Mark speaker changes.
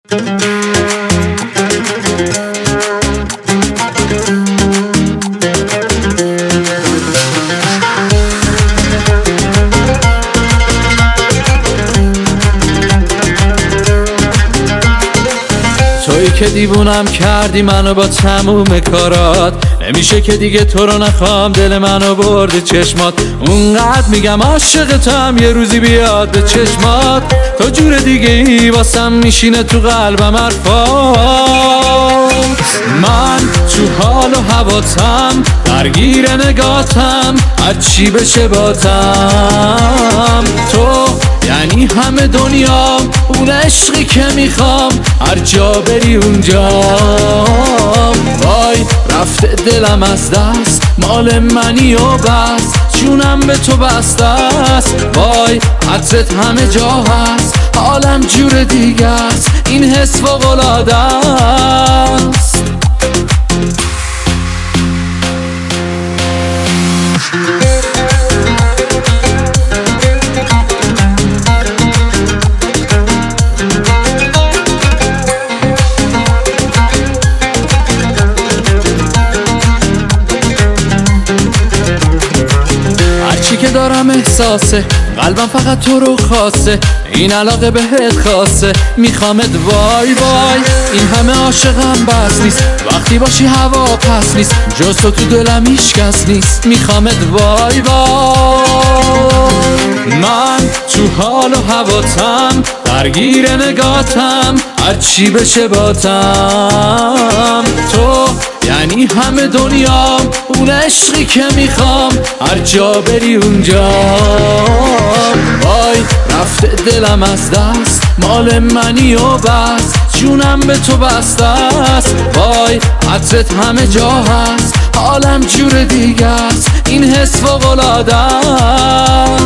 Speaker 1: تویی که دیوونم کردی منو با تموم کارات، نمیشه که دیگه تو رو نخوام، دل منو بردی چشمات. اونقدر میگم عاشقتم یه روزی بیاد به چشمات، تو جور دیگه ای واسم میشینه تو قلبم حرفات. من تو حال و هواتم درگیر نگاتم، هرچی بشه باتم. تو یعنی همه دنیام، اون عشقی که میخوام، هر جا بری اونجام. وای رفته دلم از دست، مال منی و بس، جونم به تو بسته است. وای عطرت همه جا هست، حالم جور دیگه است، این حس فوق‌العاده است. هرچی که دارم احساسه، قلبم فقط تو رو خواسته، این علاقه بهت خاصه، میخوامت. وای وای این همه عاشقم بس نیست، وقتی باشی هوا پس نیست، جز تو دلم هیچ کس نیست، میخوامت. وای وای من تو حال و هواتم درگیر نگاتم، هرچی بشه باتم. تو یعنی همه دنیام، اون عشقی که میخوام، هر جا بری اونجا. وای رفته دلم از دست، مال منی و بس، جونم به تو بسته است. وای عطرت همه جا هست، حالم جور دیگه است، این حس فوق‌العاده است.